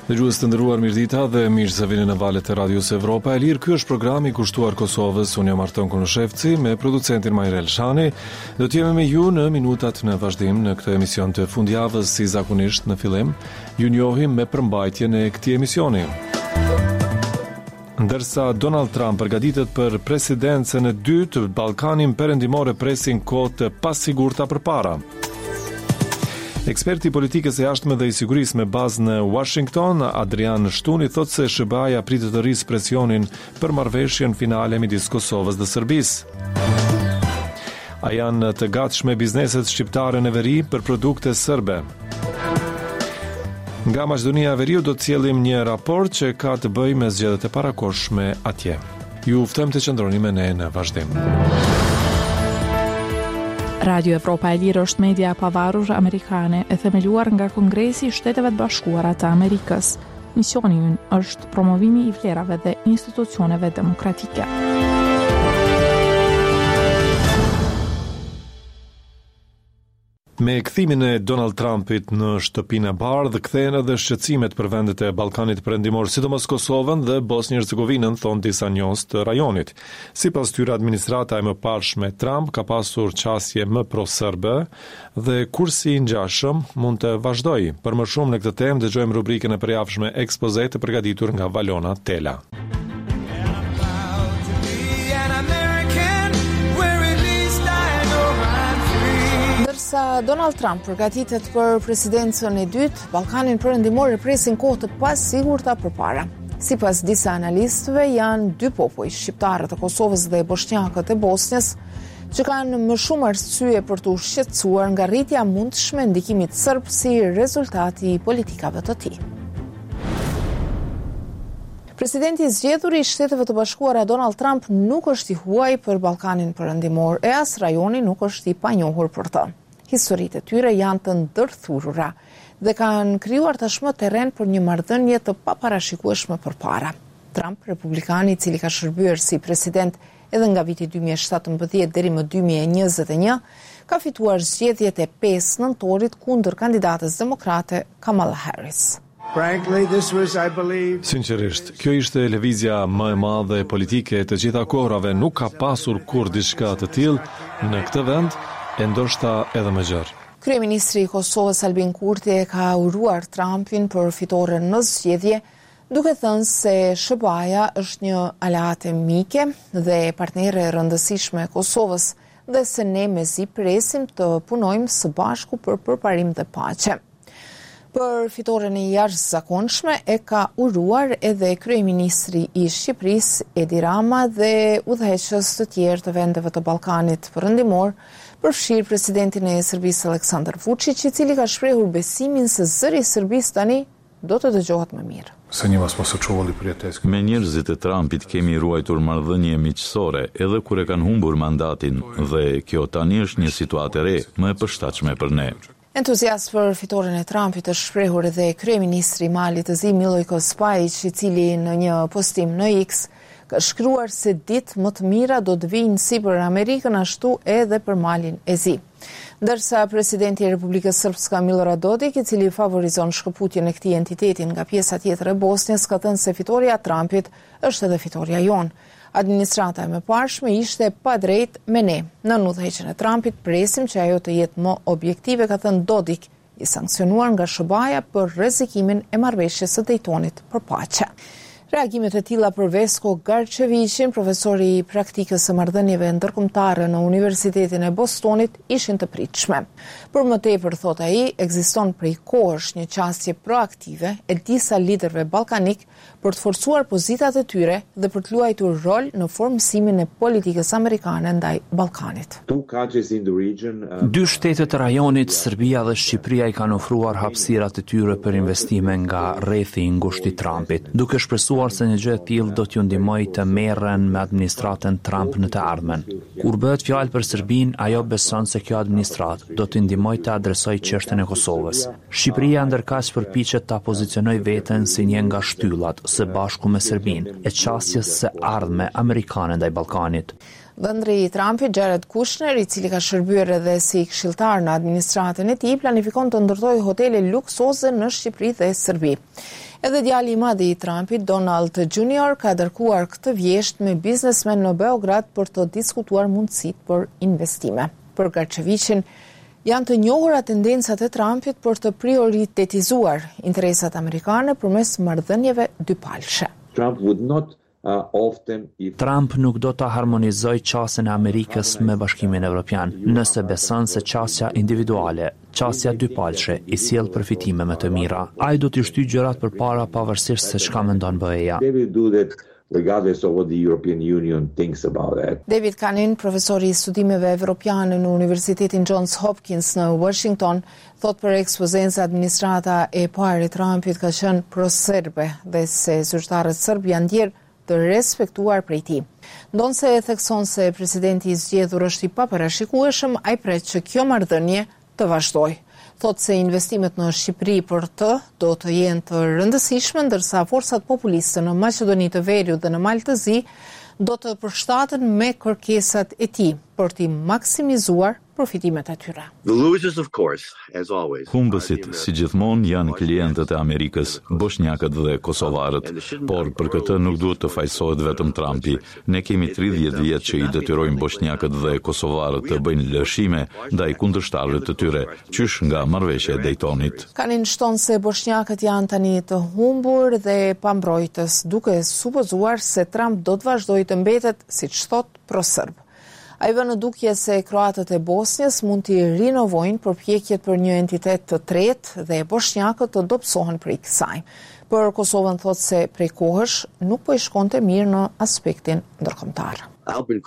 Dëgjues të nderuar, mirëdita dhe mirë se vini në valët e Radios Evropa e Lirë. Ky është programi i kushtuar Kosovës. Unë jam Arton Konoshevci me producentin Majrel Shani. Do të jemi me ju në minutat në vazhdim në këtë emision të fundjavës. Si zakonisht në fillim, ju njohim me përmbajtjen e këtij emisioni. Ndërsa Donald Trump përgatitet për presidencën e dytë, Ballkanin perëndimor presin kohë të pasigurta përpara. Eksperti politikës e jashtme dhe i sigurisë me bazë në Washington, Adrian Shtuni, thotë se SBA-ja pritet të rrisë presionin për marrëveshjen finale midis Kosovës dhe Serbisë. A janë të gatshme bizneset shqiptare në veri për produkte serbe? Nga Maqedonia e Veriut do të sjellim një raport që ka të bëjë me zgjedhjet e parakohshme atje. Ju ftojmë të qëndroni me ne në vazhdim. Radio Evropa e Lirë është media e pavarur amerikane e themeluar nga Kongresi i Shteteve të Bashkuara të Amerikës. Misioni i ynë është promovimi i vlerave dhe institucioneve demokratike. Me kthimin e Donald Trumpit në shtëpinë e bardhë, kthehen edhe shqetësimet për vendet e Ballkanit Perëndimor, sidomos Kosovën dhe Bosnjë-Hercegovinën, thon disa njohës të rajonit. Sipas tyre, administrata e mëparshme Trump ka pasur qasje më pro-serbe dhe kursi i ngjashëm mund të vazhdojë. Për më shumë në këtë temë dëgjojmë rubrikën e përjavshme Ekspoze të përgatitur nga Valona Tela. Sa Donald Trump përgatitet për presidencën e dytë, Ballkanin Perëndimor presin kohë të pasigurta përpara. Sipas disa analistëve, janë dy popull, shqiptarët e Kosovës dhe bosnjakët e Bosnjës, që kanë më shumë arsye për të shqetësuar nga rritja mundshme e ndikimit serb si rezultati i politikave të tij. Presidenti i zgjedhur i Shteteve të Bashkuara Donald Trump nuk është i huaj për Ballkanin Perëndimor, e as rajoni nuk është i panjohur për të. Historitë e tyre janë të ndërthurura dhe kanë krijuar tashmë terren për një marrëdhënie të paparashikueshme përpara. Trump, republikani i cili ka shërbyer si president edhe nga viti 2017 deri më 2021, ka fituar zgjedhjet e 5 nëntorit kundër kandidates demokrate Kamala Harris. Sinqerisht, kjo ishte lëvizja më e madhe politike të gjitha kohërave. Nuk ka pasur kur diçka të tillë në këtë vend, e ndoshta edhe më gjerë. Kryeministri i Kosovës Albin Kurti ka uruar Trumpin për fitoren në zgjedhje, duke thënë se SBA-ja është një aleate mike dhe partnere e rëndësishme e Kosovës dhe se ne mezi presim të punojmë së bashku për përparim dhe paqe. Për fitoren e jashtëzakonshme e ka uruar edhe kryeministri i Shqipërisë Edi Rama dhe udhëheqës të tjerë të vendeve të Ballkanit Perëndimor, përfshirë presidentin e Serbisë Aleksandar Vučić, i cili ka shprehur besimin se zëri i Serbisë tani do të dëgjohet më mirë. Me njerëzit e Trumpit kemi ruajtur marrëdhënie miqësore edhe kur e kanë humbur mandatin dhe kjo tani është një situatë e re, më e përshtatshme për ne. Entuziast për fitoren e Trumpit është shprehur edhe kryeministri i Malit të Zi Milojko Spajić, i cili në një postim në X ka shkruar se ditë më të mira do të vinë si për Amerikën ashtu edhe për Malin e Zi. Ndërsa presidenti i Republikës Srpska Milorad Dodik, i cili favorizon shkëputjen e këtij entiteti nga pjesa tjetër e Bosnjës, ka thënë se fitoria e Trumpit është edhe fitoria jonë. Administrata e mëparshme ishte pa drejt me ne. Në udhëheqjen e Trumpit presim që ajo të jetë më objektive, ka thënë Dodik, i sankcionuar nga SBA-ja për rrezikimin e marrëveshjes së Daytonit për paqe. Reagimet e tilla për Vesko Garçevićin, profesori i praktikës së marrëdhënieve ndërkombëtare në Universitetin e Bostonit, ishin të pritshme. Për më tepër, thot ai, ekziston prej kohësh një qasje proaktive e disa liderëve ballkanik për të forcuar pozitat e tyre dhe për të luajtur rol në formësimin e politikës amerikane ndaj Ballkanit. Dy shtetet e rajonit, Serbia dhe Shqipëria, i kanë ofruar hapësirat e tyre për investime nga rrethi i ngushtë i Trumpit, duke shpresuar se një gjë e tillë do t'ju ndihmojë të merren me administratën Trump në të ardhmen. Kur bëhet fjalë për Serbinë, ajo beson se kjo administratë do t'i ndihmojë të adresojë çështjen e Kosovës. Shqipëria ndërkaq përpiqet ta pozicionojë veten si një nga shtyllat së bashku me Serbinë e çastjes së ardhme amerikane ndaj Ballkanit. Dhëndri i Trumpit, Jared Kushner, i cili ka shërbyer edhe si këshilltar në administratën e tij, planifikon të ndërtojë hotele luksoze në Shqipëri dhe Serbi. Edhe djali i madh i Trumpit, Donald Jr., ka dërkuar këtë vjesht me biznesmen në Beograd për të diskutuar mundësitë për investime. Për Garçeviçin, janë të njohura tendencat e Trumpit për të prioritetizuar interesat amerikane përmes marrëdhënieve dypalshe. Trump nuk do të harmonizoj qasjen e Amerikës me Bashkimin Evropian, nëse beson se qasja individuale, qasja dypalshe, i sjell përfitime më të mira. Ai do të shtyjë gjërat përpara pavarësisht se çka mendon BE-ja. Regardless of what the European Union thinks about that. David Kanin, profesori i studimeve evropiane në Universitetin Johns Hopkins në Washington, thot për ekspozencë se administrata e parë e Trumpit ka qenë pro-serbe dhe se zyrtarët serb janë ndjerë të respektuar prej tij. Ndonse e thekson se presidenti i zgjedhur është i paparashikueshëm, ai pret që kjo marrëdhënie të vazhdojë. Thot se investimet në Shqipëri për të do të jenë të rëndësishme, ndërsa forcat populiste në Maqedoni të Veriut dhe në Maltëzi do të përshtaten me kërkesat e tij për t'i maksimizuar përfitimet e tyre. Humbësit, si gjithmonë, janë klientët e Amerikës, bosnjakët dhe kosovarët, por për këtë nuk duhet të fajsohet vetëm Trumpi. Ne kemi 30 vjet që i detyrojmë bosnjakët dhe kosovarët të bëjnë lëshime ndaj kundërshtarëve të tyre, qysh nga marrëveshja e Daytonit. Kanin shton se bosnjakët janë tani të humbur dhe pambrojtës, duke supozuar se Trump do të vazhdojë të mbetet, siç thot, pro-serb. Ai vë në dukje se kroatët e Bosnjës mund t'i rinovojnë përpjekjet për një entitet të tretë dhe bosnjakët të dobësohen prej kësaj. Për Kosovën thot se prej kohësh nuk po i shkonte mirë në aspektin ndërkombëtar. Albin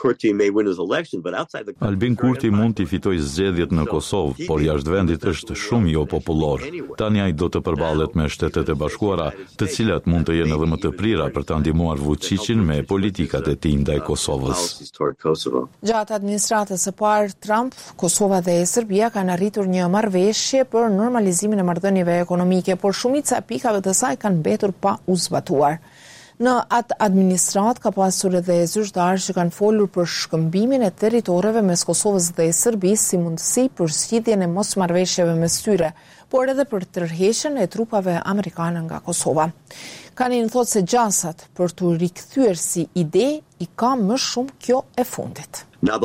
Kurti mund t'i fitojë zgjedhjet në Kosovë, por jashtë vendit është shumë jo popullor. Tani ai do të përballet me Shtetet e Bashkuara, të cilat mund të jenë edhe më të prira për ta ndihmuar Vučićin me politikat e tij ndaj Kosovës. Gjatë administratës së parë Trump, Kosova dhe Serbia kanë arritur një marrëveshje për normalizimin e marrëdhënieve ekonomike, por shumica e pikave të saj kanë mbetur pa u zbatuar. Në atë administrat ka pasur edhe zyrtarë që kanë folur për shkëmbimin e territoreve mes Kosovës dhe Serbisë si mundësi për zgjidhjen e mosmarrëveshjeve mes tyre, por edhe për tërheqjen e trupave amerikane nga Kosova. Kanin thot se gjasat për të rikthyer si ide i ka më shumë kjo e fundit.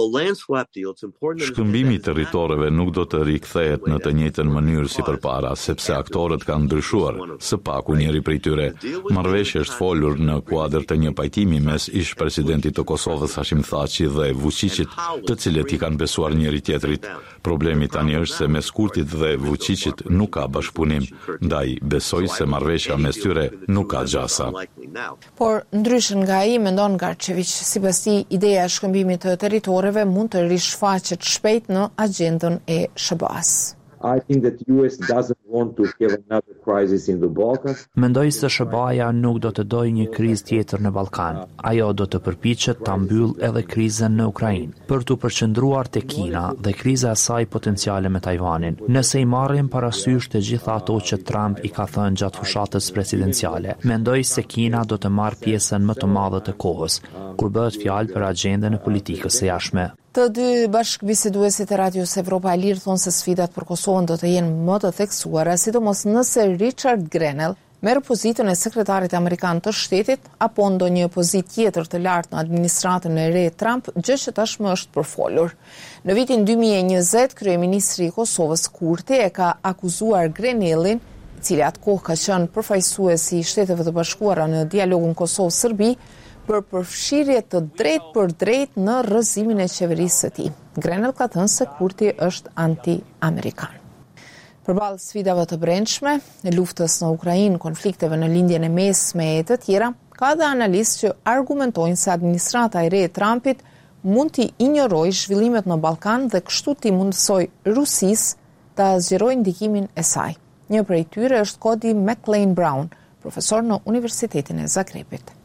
Shkëmbimi i territoreve nuk do të rikthehet në të njëjtën mënyrë si përpara, sepse aktorët kanë ndryshuar, së paku njëri prej tyre. Marrëveshja është folur në kuadër të një pajtimi mes ish presidentit të Kosovës Hashim Thaçi dhe Vučićit, të cilët i kanë besuar njëri tjetrit. Problemi tani është se mes Kurtit dhe Vučićit nuk ka bashkëpunim, ndaj besoj se marrëveshja mes tyre nuk ka gjasa. Por ndryshe nga ai mendon Garçević, sipas tij ideja e shkëmbimit të territoreve mund të rishfaqet shpejt në agjendën e SBA-s. I think that US doesn't want to have another crisis in the Balkans. Mendoj se SBA-ja nuk do të dojë një krizë tjetër në Ballkan. Ajo do të përpiqet ta mbyllë edhe krizën në Ukrainë, për të përqendruar te Kina dhe kriza e saj potenciale me Tajvanin. Nëse i marrim parasysh të gjitha ato që Trump i ka thënë gjatë fushatës presidenciale, mendoj se Kina do të marrë pjesën më të madhe të kohës, kur bëhet fjalë për agjendën e politikës së jashtme. Të dy bashkëbiseduesit e Radios Evropa e Lirë thonë se sfidat për Kosovën do të jenë më të theksuara, sidomos nëse Richard Grenell merr pozitën e sekretarit amerikan të shtetit apo ndonjë pozitë tjetër të lartë në administratën e re Trump, gjë që tashmë është përfolur. Në vitin 2020, kryeministri i Kosovës Kurti e ka akuzuar Grenellin, i cili atë kohë ka qenë përfaqësues i Shteteve të Bashkuara në dialogun Kosovë-Serbi, për përfshirje të drejt për drejt në rrëzimin e qeverisë së tij. Grenell ka thënë se Kurti është anti-amerikan. Përballë sfidave të brendshme, luftës në Ukrainë, konflikteve në lindjen e mesme e të tjera, ka dhe analistë që argumentojnë se administrata e re e Trumpit mund t'i injorojë zhvillimet në Ballkan dhe kështu t'i mundësojë Rusisë ta zgjerojë ndikimin e saj. Një prej tyre është Cody McLean Brown, profesor në Universitetin e Zagrebit.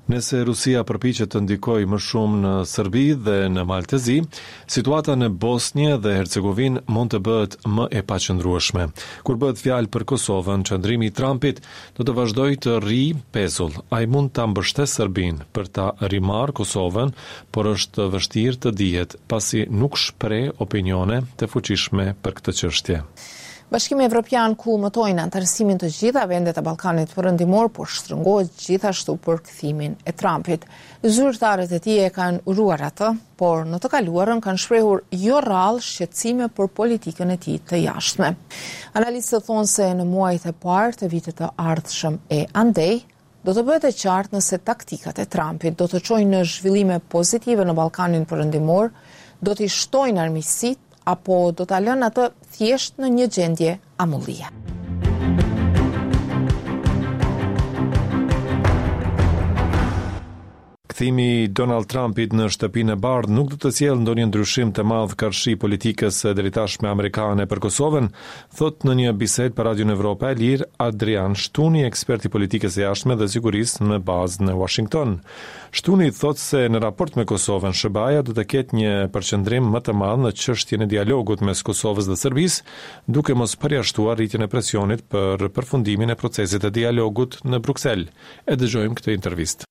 Nëse Rusia përpiqet të ndikojë më shumë në Serbi dhe në Maltezi, situata në Bosnjë dhe Hercegovinë mund të bëhet më e paqëndrueshme. Kur bëhet fjalë për Kosovën, qëndrimi i Trumpit do të vazhdojë të rrijë pezull. Ai mund ta mbështesë Serbinë për ta rimarrë Kosovën, por është vështirë të dihet pasi nuk shpreh opinione të fuqishme për këtë çështje. Bashkimi Evropian ku mëtojnë antarësimin të gjitha vendet e Ballkanit Perëndimor, por shtrëngohet gjithashtu për kthimin e Trumpit. Zyrtarët e tij e kanë uruar atë, por në të kaluarën kanë shprehur jo rrallë shqetësime për politikën e tij të jashtme. Analistët thonë se në muajt e parë të vitit të ardhshëm e andej, do të bëhet e qartë nëse taktikat e Trumpit do të çojnë në zhvillime pozitive në Ballkanin Perëndimor, do t'i shtojnë armiqësitë apo do ta lënë atë thjesht në një gjendje amullie. Kthimi i Donald Trumpit në Shtëpinë e Bardhë nuk do të sjellë ndonjë ndryshim të madh karshi politikës së deritashme amerikane për Kosovën, thot në një bisedë për Radion Evropa e Lirë Adrian Shtuni, ekspert i politikës së jashtme dhe sigurisë në bazë në Washington. Shtuni thot se në raport me Kosovën, SBA-ja do të ketë një përqendrim më të madh në çështjen e dialogut mes Kosovës dhe Serbisë, duke mos përjashtuar rritjen e presionit për përfundimin e procesit të dialogut në Bruksel. E dëgjojmë këtë intervistë.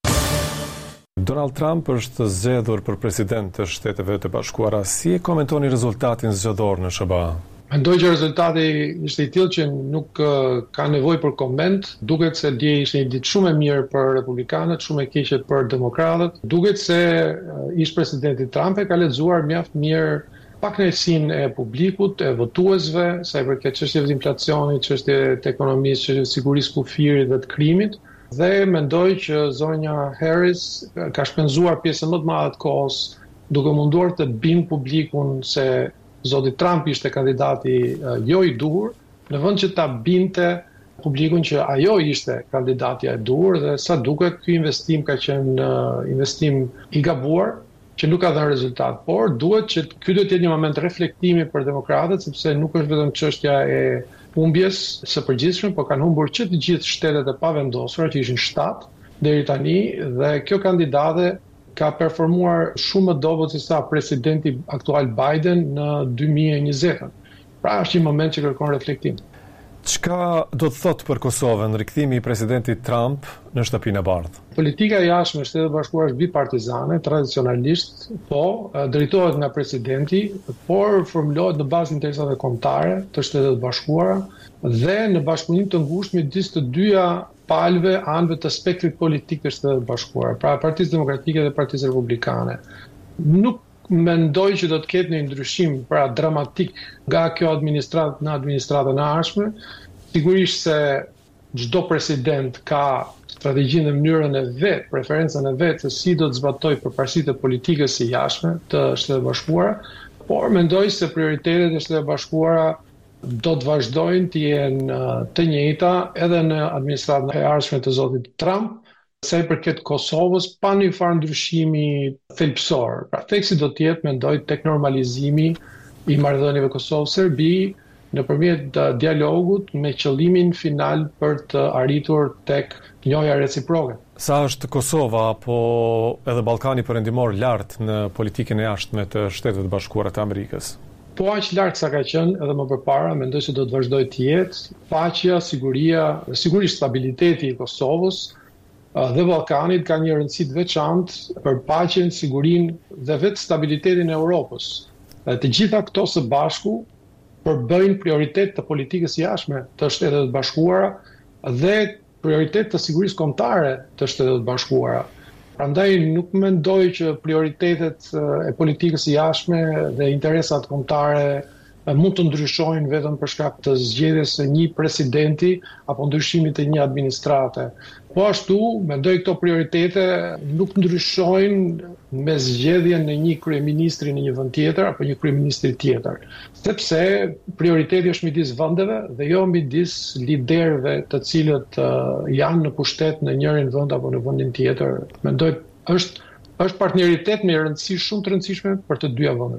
Donald Trump është zgjedhur për president të Shteteve të Bashkuara. Si e komentoni rezultatin zgjedhor në SBA? Mendoj që rezultati ishte i tillë që nuk ka nevojë për koment. Duket se dje ishte një ditë shumë e mirë për republikanët, shumë e keqe për demokratët. Duket se ish presidenti Trump e ka lexuar mjaft mirë pakënaqësinë e publikut, e votuesve, sa i përket çështjeve të inflacionit, çështjeve të ekonomisë, çështjeve të sigurisë kufirit dhe të krimit. Dhe mendoj që zonja Harris ka shpenzuar pjesën më të madhe të kohës duke munduar të bindë publikun se zoti Trump ishte kandidati jo i duhur, në vend që ta binte publikun që ajo ishte kandidatja e duhur, dhe sa duket ky investim ka qenë investim i gabuar, që nuk ka dhënë rezultat. Por duhet që ky do të jetë një moment reflektimi për demokratët, sepse nuk është vetëm çështja e humbjes së përgjithshme, por kanë humbur që të gjithë shtetet e pavendosura, që ishin 7 deri tani, dhe kjo kandidate ka performuar shumë më dobët se sa presidenti aktual Biden në 2020. Pra është një moment që kërkon reflektim. Çka do të thotë për Kosovën rikthimi i presidentit Trump në Shtëpinë e Bardhë? Politika e jashtme e Shtetit të Bashkuar është bipartizane, tradicionalisht, drejtohet nga presidenti, por formulohet në bazë interesave kombëtare të Shtetit të Bashkuara dhe në bashkëpunim të ngushtë midis të dyja palëve anëve të spektrit politik të Shtetit të Bashkuar, pra Partisë Demokratike dhe Partisë Republikane. Nuk mendoj që do të ketë një ndryshim dramatik nga kjo administratë në administratën e ardhshme. Sigurisht se çdo president ka strategjinë dhe mënyrën e vet, preferencën e vet se si do të zbatojë përparësitë e politikës së jashtme të Shtetit të Bashkuara, por mendoj se prioritetet e Shtetit të Bashkuara do të vazhdojnë të jenë të njëjta edhe në administratën e ardhshme të zotit Trump. Sa i përket Kosovës, pa një farë ndryshimi thelbësor. Pra theksi do të jetë, mendoj, tek normalizimi i marrëdhënieve Kosovë-Serbi nëpërmjet dialogut me qëllimin final për të arritur tek njohja reciproke. Sa është Kosova apo edhe Ballkani Perëndimor lart në politikën e jashtme të Shtetit të Bashkuara të Amerikës? Po aq lart sa ka qenë edhe më përpara, mendoj se do të vazhdojë të jetë. Paqja, siguria, sigurisht stabiliteti i Kosovës dhe Ballkanit ka një rëndësi të veçantë për paqen, sigurinë dhe vetë stabilitetin e Europës. Të gjitha këto së bashku përbëjnë prioritet të politikës jashtme të Shtetit të Bashkuara dhe prioritet të sigurisë kombëtare të Shtetit të Bashkuara. Prandaj nuk mendoj që prioritetet e politikës jashtme dhe interesat kombëtare mund të ndryshojnë vetëm për shkak të zgjedhjes së një presidenti apo ndryshimit të një administrate. Po ashtu, mendoj këto prioritete nuk ndryshojnë me zgjedhjen e një kryeministri në një vend tjetër apo një kryeministri tjetër, sepse prioriteti është midis vendeve dhe jo midis liderëve të cilët janë në pushtet në njërin vend apo në vendin tjetër. Mendoj është partneritet me rëndësi shumë të rëndësishme për të dyja vendet.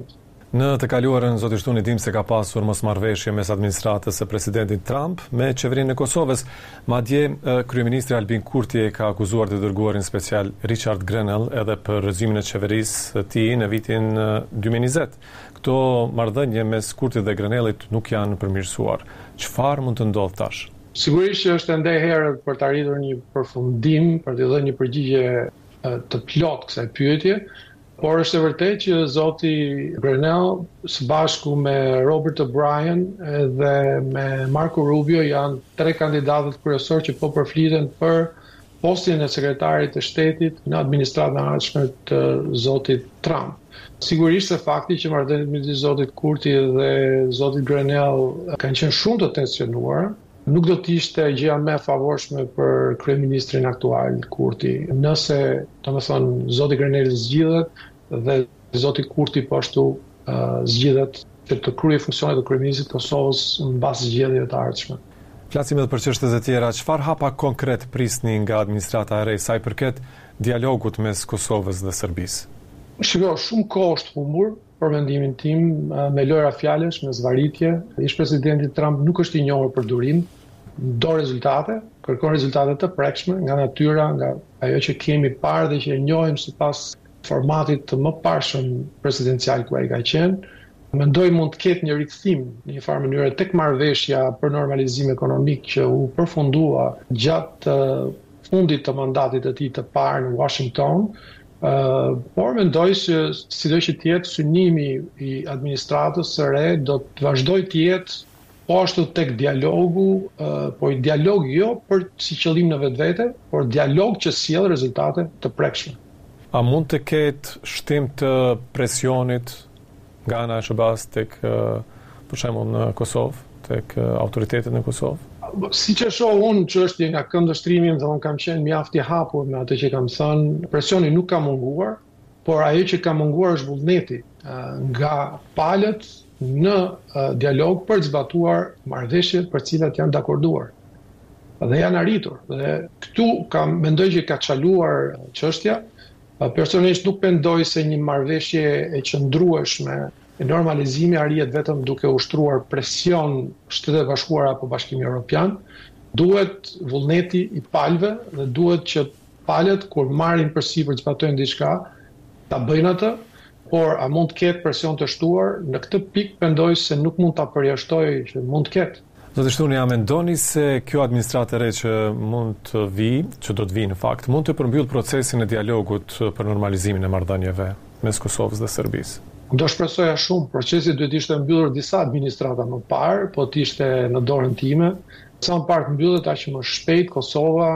Në të kaluarën, zoti Shtuni, dim se ka pasur mosmarrveshje mes administratës së presidentit Trump me qeverinë e Kosovës. Madje kryeministri Albin Kurti e ka akuzuar të dërguarin special Richard Grenell edhe për rrëzimin e qeverisë së tij në vitin 2020. Këto marrëdhënie mes Kurtit dhe Grenellit nuk janë përmirësuar. Çfarë mund të ndodhë tash? Sigurisht që është ende herët për të arritur një përfundim, për të dhënë një përgjigje të plotë kësaj pyetje. Por është e vërtetë që zoti Grenell së bashku me Robert O'Brien dhe me Marco Rubio janë 3 kandidatët kryesorë që po përfliten për postin e sekretarit të shtetit në administratën e ardhshme të zotit Trump. Sigurisht se fakti që marrëdhëniet midis zotit Kurti dhe zotit Grenell kanë qenë shumë të tensionuara, nuk do të ishte gjëja më e favorshme për kryeministrin aktual Kurti, nëse, domethënë, zoti Grenell zgjidhet dhe zoti Kurti po ashtu zgjidhet që të kryejë funksionet e kryeministit të Kosovës mbas zgjedhjeve të ardhshme. Flasim edhe për çështjet e tjera. Çfarë hapa konkret prisni nga administrata e re sa i përket dialogut mes Kosovës dhe Serbisë? Shiko, shumë kohë është humbur, për mendimin tim, me lojra fjalësh, me zvarritje. Ish-presidenti Trump nuk është i njohur për durim, do rezultate, kërkon rezultate të prekshme nga natyra, nga ajo që kemi parë dhe që e njohim sipas formatit të më parshëm presidencial ku ai ka qenë. Mendoj mund të ketë një rikthim në një farë mënyrë tek marrëveshja për normalizim ekonomik që u përfundua gjatë fundit të mandatit të tij të parë në Washington. Por mendoj se sido që të jetë synimi i administratës së re do të vazhdojë të jetë po ashtu tek dialogu, por dialog jo për si qëllim në vetvete, por dialog që sjell rezultate të prekshme. A mund të ketë shtim të presionit nga ana e SBA-s tek për shembull në Kosovë, tek autoritetet në Kosovë? Siç e shoh unë çështje nga këndvështrimi, dhe unë kam qenë mjaft i hapur me atë që kam thënë, presioni nuk ka munguar, por ajo që ka munguar është vullneti nga palët në dialog për të zbatuar marrëveshjet për cilat janë dakorduar. Dhe janë arritur. Dhe këtu mendoj që ka çaluar çështja. Personalisht nuk mendoj se një marrëveshje e qëndrueshme e normalizimi arrihet vetëm duke ushtruar presion Shtetet e Bashkuara apo Bashkimi Evropian. Duhet vullneti i palëve dhe duhet që palët kur marrin përsipër të zbatojnë diçka, ta bëjnë atë, por a mund të ketë presion të shtuar? Në këtë pikë mendoj se nuk mund ta përjashtoj që mund të ketë. Zoti Shtuni, a mendoni se kjo administratë e re që mund të që do të vijë në fakt, mund të përmbyll procesin e dialogut për normalizimin e marrëdhënieve mes Kosovës dhe Serbisë? Do shpresoja shumë, procesi duhet ishte mbyllur disa administrata më parë, po të ishte në dorën time. Sa më parë mbyllet aq më shpejt Kosova,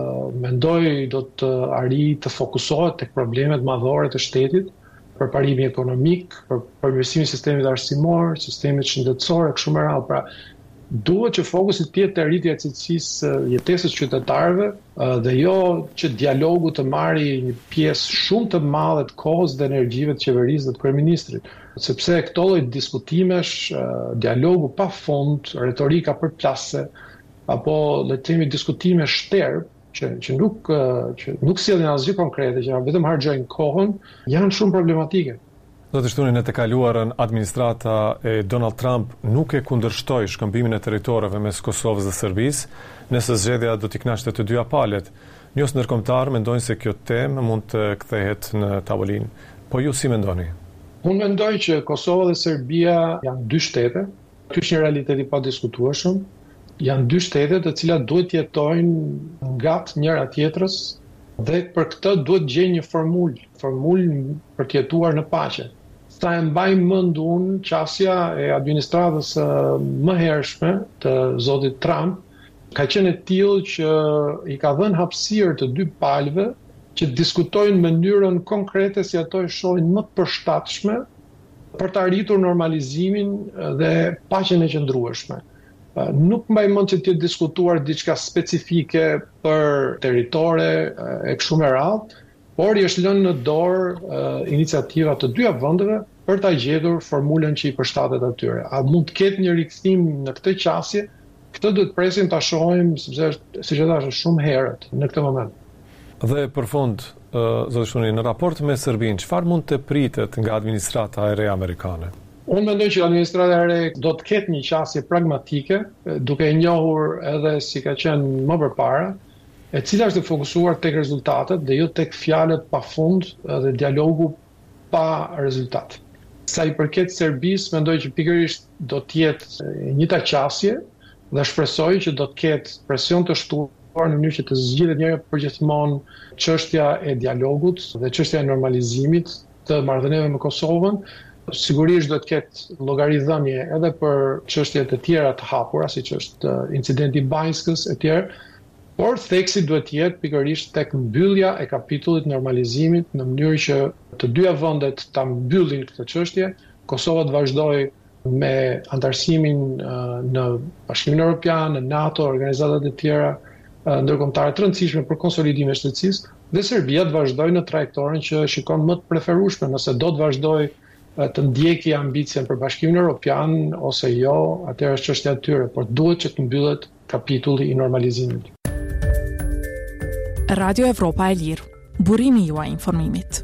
mendoj do të arrijë të fokusohet tek problemet madhore të shtetit, përparimi ekonomik, për përmirësimin e sistemit arsimor, sistemit shëndetësor e kështu me radhë. Pra, duhet që fokusi të jetë te rritja e cilësisë jetesës qytetarëve dhe jo që dialogu të marrë një pjesë shumë të madhe të kohës dhe energjive të qeverisë dhe të kryeministrit. Sepse këto lloj diskutimesh, dialogu pafund, retorika përplasëse apo le të themi diskutime shterb që nuk sjellin asgjë konkrete, që vetëm harxojnë kohën, janë shumë problematike. Zoti Shtuni, në të kaluarën administrata e Donald Trump nuk e kundërshtoi shkëmbimin e territoreve mes Kosovës dhe Serbisë, nëse zgjedhja do t'i kënaqte të dyja palët. Njës ndërkombëtar mendojnë se kjo temë mund të kthehet në tavolinë. Po ju si mendoni? Unë mendoj që Kosova dhe Serbia janë dy shtete, ky është një realitet i padiskutueshëm. Janë dy shtete të cilat duhet jetojnë ngat njëra tjetrës dhe për këtë duhet gjejë një formulë për të jetuar në paqe. Sa e mbaj mend unë qasja e administratës më hershme të zotit Trump ka qenë e tillë që i ka dhënë hapësirë të dy palëve që diskutojnë mënyrën konkrete si ato e shohin më përshtatshme për të arritur normalizimin dhe paqen e qëndrueshme. Nuk mbaj mend që të diskutuar diçka specifike për territore e kështu me radhë, por i është lënë në dorë iniciativa të dyja vendeve për ta gjetur formulën që i përshtatet atyre. A mund të ketë një rikthim në këtë qasje? Këtë duhet presim ta shohim, sepse siç e thash shumë herët në këtë moment. Dhe për fund, zoti Shuni, në raport me Serbinë, çfarë mund të pritet nga administrata e re amerikane? Unë mendoj që administrata e re do të ketë një qasje pragmatike, duke e njohur edhe si ka qenë më përpara, e cila është të fokusuar tek rezultatet dhe jo tek fjalët pafund dhe dialogu pa rezultat. Sa i përket Serbisë, mendoj që pikërisht do të jetë njëjta qasje dhe shpresoj që do të ketë presion të shtuar në mënyrë që të zgjidhet njëherë përgjithmonë çështja e dialogut dhe çështja e normalizimit të marrëdhënieve me Kosovën. Sigurisht do të ketë llogaridhënie edhe për çështje të tjera të hapura, siç është incidenti i Banjskës e tjerë, por theksi duhet të jetë pikërisht tek mbyllja e kapitullit normalizimit në mënyrë që të dyja vendet ta mbyllin këtë çështje, Kosova të vazhdojë me antarësimin në Bashkimin Evropian, në NATO, organizatat e tjera ndërkombëtare të rëndësishme për konsolidimin e shtetsisë, dhe Serbia të vazhdojë në trajektorin që shikon më të preferueshme, nëse do të vazhdojë të ndjeki ambicien për Bashkimin Evropian ose jo, atëherë është çështja e tyre, por duhet që të mbyllet kapitulli i normalizimit. Radio Evropa e Lirë, burimi juaj informimit.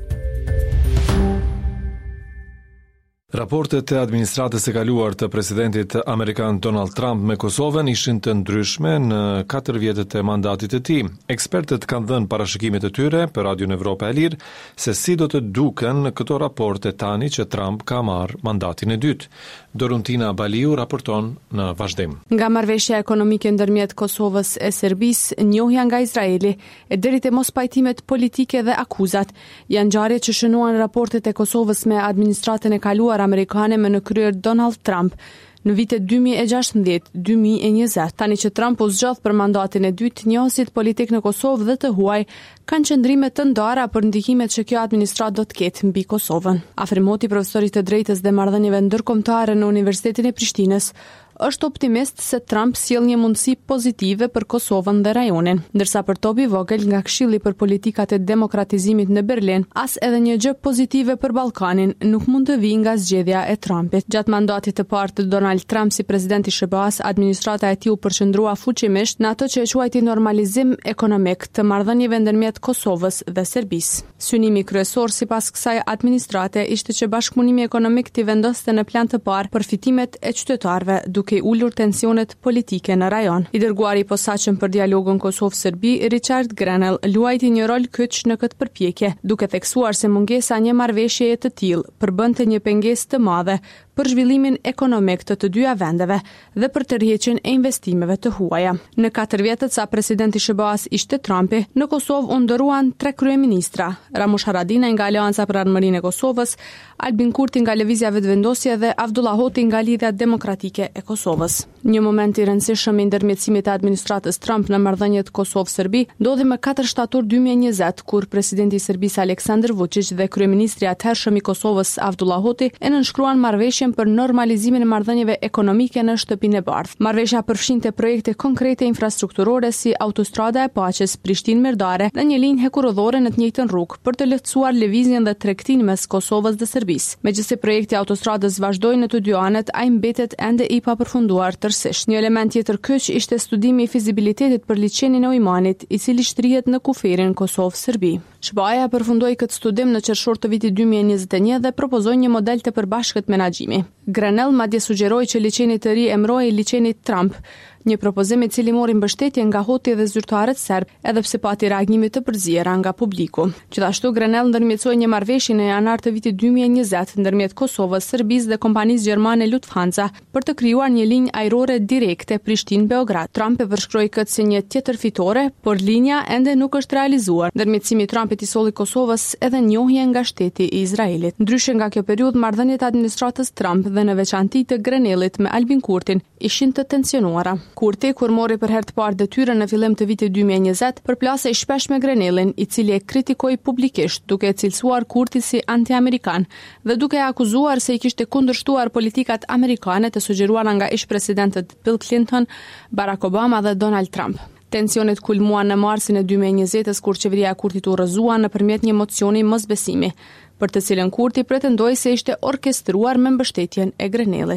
Raportet e administratës së kaluar të presidentit amerikan Donald Trump me Kosovën ishin të ndryshme në 4 vjetët e mandatit të tij. Ekspertët kanë dhënë parashikimet e tyre për Radio Evropa e Lirë se si do të duken këto raporte tani që Trump ka marrë mandatin e dytë. Doruntina Baliu raporton në vazhdim. Nga marrëveshja ekonomike ndërmjet Kosovës e Serbisë, njohja nga Izraeli e deri te mospajtimet politike dhe akuzat, janë ngjarje që shënuan raportet e Kosovës me administratën e kaluar amerikane me në kryer Donald Trump në vitet 2016-2020. Tani që Trump u zgjodh për mandatin e dytë, njohësit politik në Kosovë dhe të huaj kanë qëndrime të ndara për ndikimet që kjo administratë do të ketë mbi Kosovën. Afrimoti, profesori të drejtës dhe marrëdhënieve ndërkombëtare në Universitetin e Prishtinës, është optimist se Trump sjell një mundësi pozitive për Kosovën dhe rajonin, ndërsa për topi vogël nga Këshilli për politikat e demokratizimit në Berlin, as edhe një gjë pozitive për Ballkanin nuk mund të vijë nga zgjedhja e Trumpit. Gjatë mandatit të parë të Donald Trump si president i SBA-s, administrata e tij u përqendrua fuqimisht në ato që e quajti normalizim ekonomik të marrëdhënieve ndërmjet Kosovës dhe Serbisë. Synimi kryesor sipas kësaj administrate ishte që bashkëpunimi ekonomik t'i vendoste në plan të parë përfitimet e qytetarëve, duke ulur tensionet politike në rajon. I dërguari i posaçëm për dialogun Kosovë-Serbi, Richard Grenell, luajti një rol kyç në këtë përpjekje, duke theksuar se mungesa një marrëveshjeje të tillë përbënte një pengesë të madhe për zhvillimin ekonomik të dyja vendeve dhe për tërheqjen e investimeve të huaja. Në 4 vjetët sa presidenti i SBA-s ishte Trumpi, në Kosovë u ndëruan 3 kryeministra: Ramush Haradinaj nga Aleanca për Armërinë e Kosovës, Albin Kurti nga Lëvizja Vetëvendosje dhe Abdullah Hoti nga Lidhja Demokratike e Kosovës. Një moment i rëndësishëm i ndërmjetësimit të administratës Trump në marrëdhëniet Kosovë-Serbi ndodhi më 4 shtator 2020, kur presidenti i Serbisë Aleksandar Vučić dhe kryeministri atëhershëm i Kosovës Abdullah Hoti e nënshkruan marrëveshjen për normalizimin e marrëdhënieve ekonomike në shtëpinë e bardhë. Marrëveshja përfshinte projekte konkrete infrastrukturore si autostrada e paqes Prishtinë-Merdare dhe një linjë hekurudhore në të njëjtën rrugë për të lehtësuar lëvizjen dhe tregtinë mes Kosovës dhe Serbisë. Megjithëse projekti i autostradës vazhdoi në të dy anet, ai mbetet ende i papërfunduar tërësisht. Një element tjetër kyç ishte studimi i fizibilitetit për liçenin e Ujmanit, i cili shtrihet në kuferin Kosovë-Serbi. SBA-ja përfundoi këtë studim në qershor të vitit 2021 dhe propozoi një model të përbashkët menaxhimi. Grenell madje sugjeroi që liçeni i ri emrohej liçeni Trump, një propozim i cili mori mbështetje nga Hoti dhe zyrtarët serb, edhe pse pati reagime të përziera nga publiku. Gjithashtu Grenell ndërmjetësoi një marrëveshje në janar të vitit 2020 ndërmjet Kosovës, Serbisë dhe kompanisë gjermane Lufthansa për të krijuar një linjë ajrore direkte Prishtinë-Beograd. Trump e përshkroi këtë si një tjetër fitore, por linja ende nuk është realizuar. Ndërmjetësimi i Trumpit i solli Kosovës edhe njohje nga shteti i Izraelit. Ndryshe nga kjo periudhë, marrëdhëniet e administratës Trump dhe në veçanti të Grenellit me Albin Kurtin ishin të tensionuara. Kurti, kur mori për herë të parë detyrën në fillim të vitit 2020, përplasej shpesh me Grenellin, i cili e kritikoi publikisht, duke e cilësuar Kurti si anti-amerikan dhe duke e akuzuar se i kishte kundërshtuar politikat amerikane të sugjeruara nga ish-presidentët Bill Clinton, Barack Obama dhe Donald Trump. Tensionet kulmuan në marsin e 2020-s, kur qeveria e Kurtit u rrëzua nëpërmjet një mocioni mosbesimi, për të cilën Kurti pretendoi se ishte orkestruar me mbështetjen e Grenellit.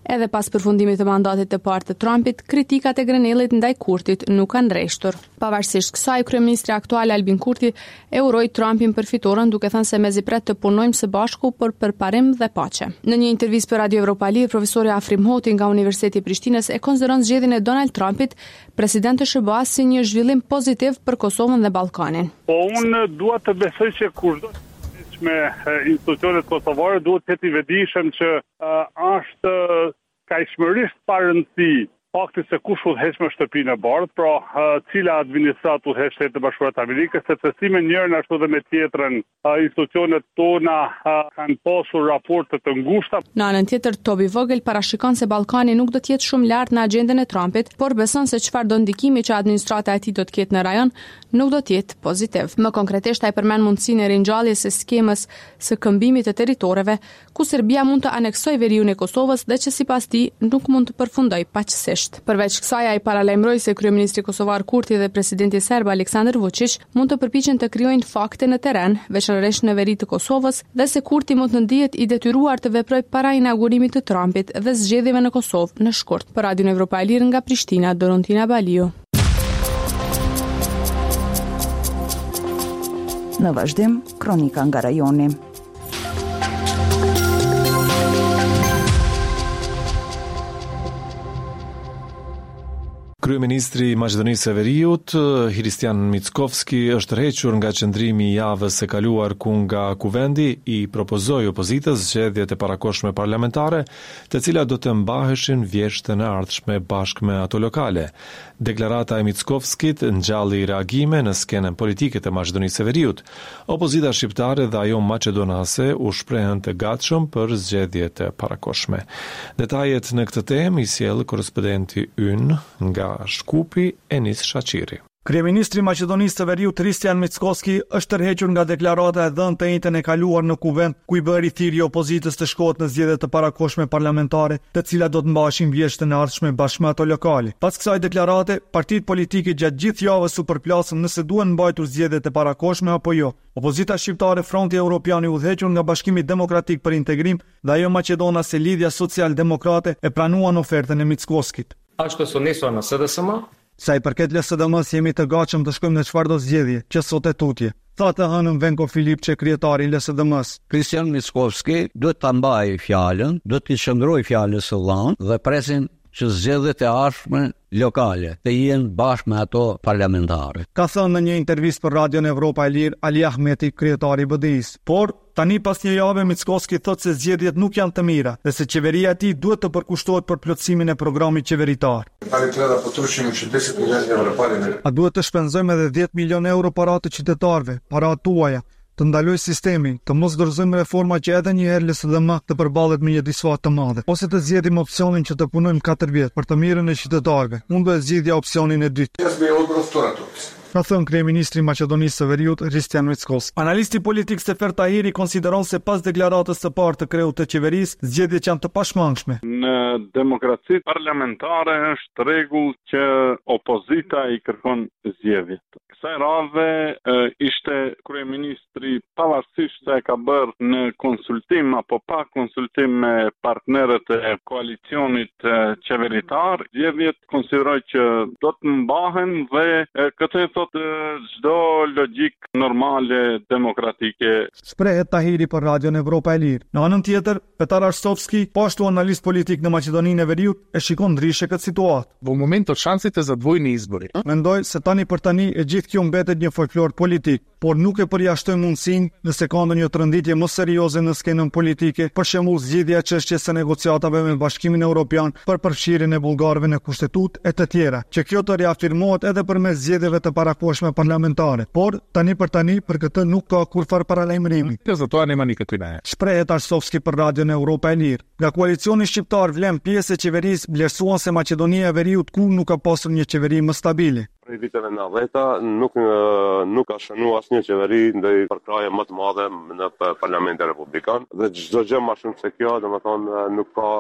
Edhe pas përfundimit të mandatit të parë të Trumpit, kritikat e Grenellit ndaj Kurtit nuk kanë rreshtur. Pavarësisht kësaj, kryeministri aktual Albin Kurti e uroi Trumpin për fitoren, duke thënë se mezi pret të punojmë së bashku për përparim dhe paqe. Në një intervistë për Radio Evropa Live, profesori Afrim Hoti nga Universiteti i Prishtinës e konsideron zgjedhjen e Donald Trumpit, president të SBA, si një zhvillim pozitiv për Kosovën dhe Ballkanin. Po unë dua të besoj që kushdo me institucionet kosovare duhet të jetë i vetëdijshëm që është kaqësmërisht pa rëndësi fakti se kush udhëheq me shtëpinë e bardhë, pra cila administratë udhëheq Shtetet e Bashkuara të Amerikës, sepse si me njërin ashtu dhe me tjetrën institucionet tona kanë pasur raporte të ngushta. Në anën tjetër, Toby Vogel parashikon se Ballkani nuk do të jetë shumë lart në agjendën e Trumpit, por beson se çfarë do ndikimi që administrata e tij do të ketë në rajon nuk do të jetë pozitiv. Më konkretisht ai përmend mundësinë e ringjalljes së skemës së këmbimit të territoreve, ku Serbia mund të aneksojë veriun e Kosovës dhe që sipas tij nuk mund të përfundojë paqësisht. Përveç kësaj, ai paralajmëroi se kryeministri kosovar Kurti dhe presidenti serb Aleksandar Vučić mund të përpiqen të krijojnë fakte në terren, veçanërisht në veri të Kosovës, dhe se Kurti mund të ndihet i detyruar të veprojë para inaugurimit të Trumpit dhe zgjedhjeve në Kosovë në shkurt. Për Radion Evropa e Lirë nga Prishtina, Dorontina Baliu. Në vazhdim, kronika nga rajoni. Kryeministri i Maqedonisë së Veriut, Hristijan Mickovski, është rrequr nga qëndrimi i javës së kaluar ku nga kuvendi i propozoi opozitës zgjedhjet e parakohshme parlamentare, të cilat do të mbaheshin vjeshtën e ardhshme bashkë me ato lokale. Deklarata e Mickovskit ngjalli reagime në skenën politike të Maqedonisë së Veriut. Opozita shqiptare dhe ajo maqedonase u shprehen të gatshëm për zgjedhjet e parakohshme. Detajet në këtë temë i sjell korrespondenti ynë nga Shkupi, Enis Shaqiri. Kryeministri i Maqedonisë së Veriut Hristijan Mickovski është tërhequr nga deklarata e dhënë të njëjtën e kaluar në kuvend, ku i bëri thirrje opozitës të shkohet në zgjedhjet të parakohshme parlamentare, të cilat do të mbaheshin vjeshtën e ardhshme bashkë me ato lokale. Pas kësaj deklarate, partitë politike gjatë gjithë javës u përplasën nëse duhen mbajtur zgjedhjet e parakohshme apo jo. Opozita shqiptare Fronti Evropian i udhëhequr nga Bashkimi Demokratik për Integrim dhe ajo maqedonase Lidhja Social-Demokrate e pranuan ofertën e Mickovskit. Ashtu su nisur në SDSM. Sa i përket LSDM-s jemi të gatshëm të shkojmë në çfarëdo zgjedhje, që sot e tutje. Tha të hënën Venko Filip, që kryetari i LSDM-s. Hristijan Mickovski duhet ta mbajë fjalën, duhet të shndrojë fjalës së dhënë dhe presin që zgjedhjet e ardhshme lokale të jenë bashkë me ato parlamentare. Ka thënë në një intervistë për Radion Evropa e Lirë Ali Ahmeti, kryetari i BDI-s. Por tani pas një jave Mickovski thotë se zgjedhjet nuk janë të mira dhe se qeveria e tij duhet të përkushtohet për plotësimin e programit qeveritar. A duhet të shpenzojmë edhe 10 milion euro para të qytetarëve, para tuaja, të ndaloj sistemi, të mos dorëzojmë reforma që edhe një herë LSDM të përballet me një disfat të madhe, ose të zgjedhim opsionin që të punojmë 4 vjet për të mirën e qytetarëve. Unë do të zgjidhja opsionin e dytë. Ka thënë kryeministri i Maqedonisë së Veriut Hristijan Mickovski. Analisti politik Sefer Tahiri konsideron se pas deklaratës së parë të kreut të qeverisë, zgjedhjet janë të pashmangshme. Në demokracitë parlamentare është rregull që opozita i kërkon zgjedhjet. Kësaj radhe ishte kryeministri, pavarësisht se e ka bërë në konsultim apo pa konsultim me partnerët e koalicionit qeveritar, zgjedhjet konsideroj që do të mbahen dhe këtë çdo logjik normale demokratike. Shprehet Tahiri për Radion Evropa e Lirë. Në anën tjetër, Petar Arsovski, po ashtu analist politik në Maqedoninë e Veriut, e shikon ndryshe këtë situatë. Në momentin šansit e zadvojnë izbori. Mendoj se tani për tani e gjithë kjo mbetet një folklor politik, por nuk e përjashtoj mundësinë nëse ka ndonjë tronditje më serioze në skenën politike, për shembull zgjidhja e çështjes së negociatave me Bashkimin Evropian për përfshirjen e bullgarëve në kushtetutë e të tjera, që kjo të riafirmohet edhe përmes zgjedhjeve të parakohshme parlamentare, por tani për tani për këtë nuk ka kurfar paralajmërimi. Shprehet Arsovski për Radion Evropa e Lirë. Nga koalicioni shqiptar vlen pjesë e qeverisë vlerësuan se Maqedonia e Veriut ku nuk ka pasur një qeveri më stabile. Prej viteve 90 nuk ka shënuar asnjë qeveri ndaj përkraje më të madhe në Parlamentin Republikan dhe çdo gjë më shumë se kjo, domethënë nuk ka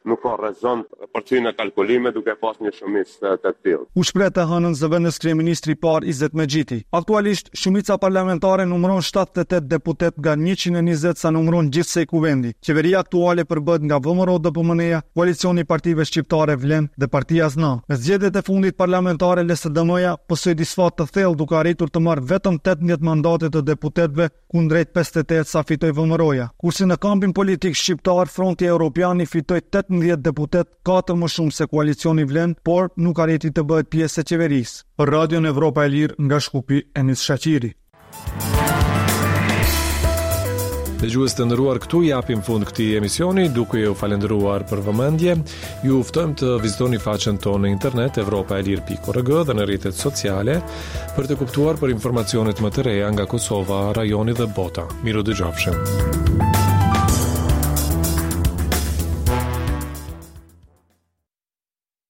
nuk ka rezon për të hyrë në kalkulime duke pas një shumicë të tillë. U shpreh të hënën zëvendës kryeministri i parë Izzet Mexhiti. Aktualisht shumica parlamentare numëron 78 deputet nga 120 sa numëron gjithsej kuvendi. Qeveria aktuale përbëhet nga VMRO-DPMN-ja, koalicioni i partive shqiptare Vlen dhe Partia SNA. Me zgjedhjet e fundit parlamentare LSDM-ja posoi disfat të thellë duke arritur të marrë vetëm 18 mandate të deputetëve kundrejt 58 sa fitoi VMRO-ja. Kurse në kampin politik shqiptar Fronti Evropian i fitoi 18 deputet, 4 më shumë se koalicioni Vlen, por nuk arriti të bëhet pjesë e qeverisë. Për Radion Evropa e Lirë nga Shkupi, Enis Shaqiri. Dëgjues të nderuar, këtu japim fund këtij emisioni, duke ju falendëruar për vëmendje. Ju ftojmë të vizitoni faqen tonë në internet europaelir.org dhe në rrjetet sociale për të kuptuar për informacionet më të reja nga Kosova, rajoni dhe bota. Miru dëgjofshim.